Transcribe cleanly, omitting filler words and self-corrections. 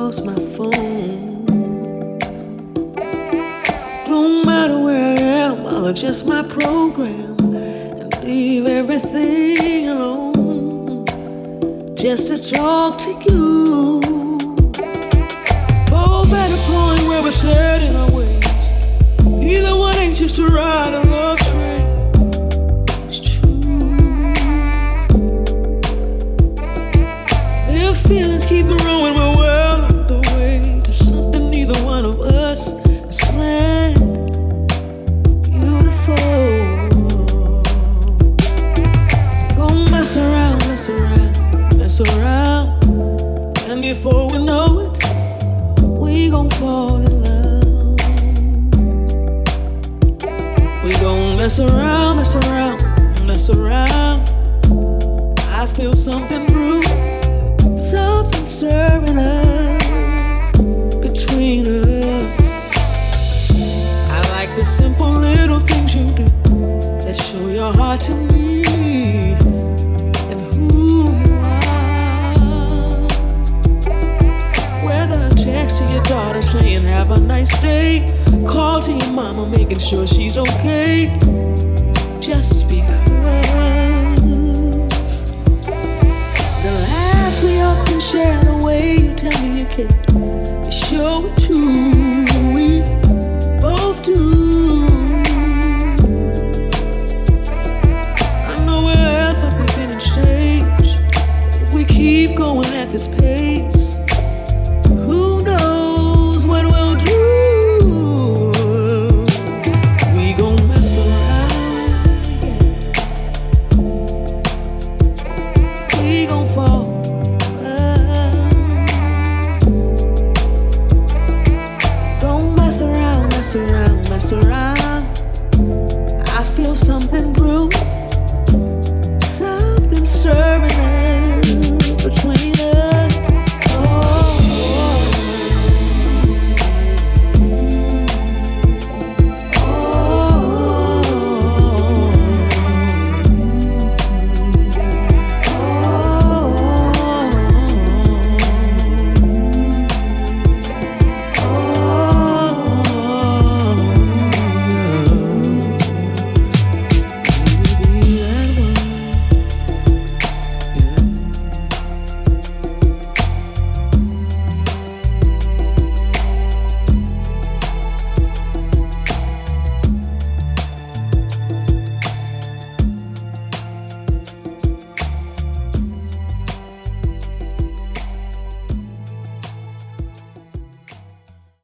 lost my phone. Don't matter where I am, I'll adjust my program and leave everything alone just to talk to you. Both at a point where we're set in our ways. Neither one anxious to ride a love train. It's true. If feelings keep growing, we're well on the way to something neither one of us has planned. Beautiful. Gonna mess around, mess around, mess around, and before we know it, we gon' fall in love. We gon' mess around, mess around, mess around. I feel something brewing, something stirring up between us. I like the simple little things you do that show your heart to me and who you are. Whether a text to your daughter saying have a nice day, call to your mama making sure she's okay, just because. The laugh we often share, the way you tell me you care, you show it too, we both do. I know we're at the beginning stage, if we keep going at this pace,